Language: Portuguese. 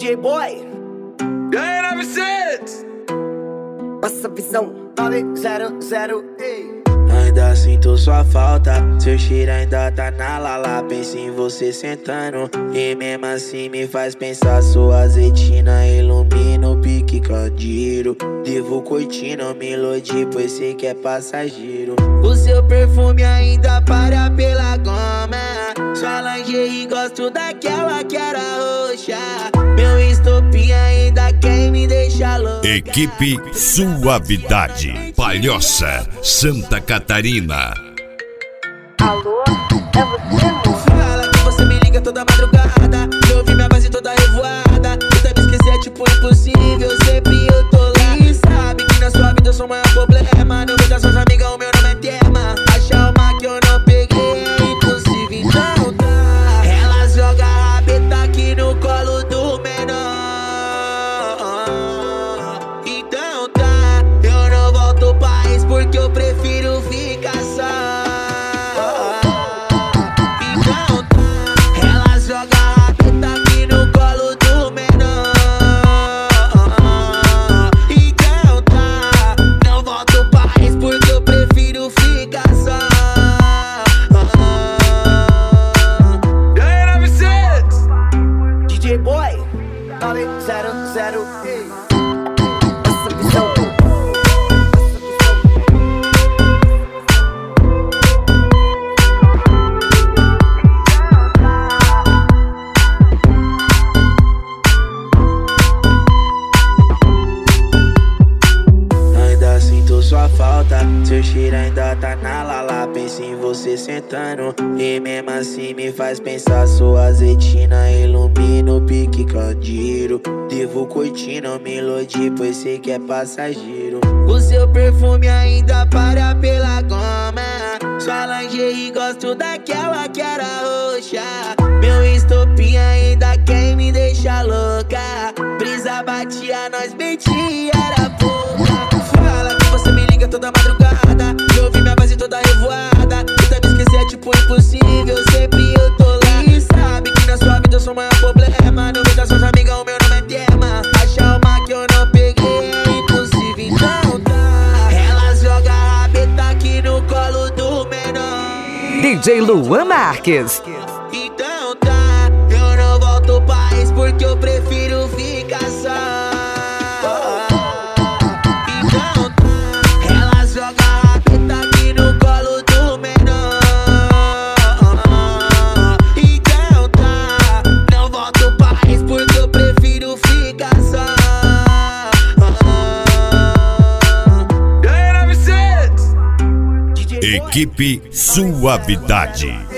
DJ Boy. E aí, 900? Passa a visão 900. Ainda sinto sua falta, seu cheiro ainda tá na lala. Penso em você sentando e mesmo assim me faz pensar. Sua azeitina ilumina o pique candeeiro. Devo curtindo melodia, pois sei que é passageiro. O seu perfume ainda para pela goma. Sua lingerie gosto daquela que era roxa. Meu estopim ainda quer me deixar louca. Equipe Suavidade, Palhoça, Santa Catarina. Alô, é você, amor? Fala que você me liga toda madrugada. Eu ouvi minha base toda revoada. Tenta me esquecer é tipo impossível. Sempre eu tô lá. E sabe que na sua vida eu sou o maior problema. Não vejo as suas amigas, o meu nome é tema. Achar uma que eu não peguei é impossível. Então tá. Elas jogam a rabeta aqui no colo do menor. Então tá. Eu não volto ao país porque eu prefiro ficar só. DJ Boy 900. Passa a visão. Ainda sinto sua falta, seu cheiro ainda tá na lala. Penso em você sentando e mesmo assim me faz pensar. Sua azeitina ilumina o pique candeeiro. Devo curtindo melodia, pois sei que é passageiro. O seu perfume ainda para pela goma. Sua lingerie gosto daquela que era roxa. Meu estopim ainda quer me deixar louca. Brisa batia, nós metia, era pouca. Fala que você me liga toda madrugada. Eu ouvi minha base toda revoada. Tenta me esquecer é tipo impossível. Sempre eu tô lá. E sabe que na sua vida eu sou o maior problema. Não vejo as suas amigas, o meu nome é tema. Achar uma que eu não peguei é impossível. Então tá. Elas jogam a rabeta aqui no colo do menor. DJ Luan Marques. Então tá. Eu não volto ao país porque eu prefiro ficar só. Equipe Suavidade.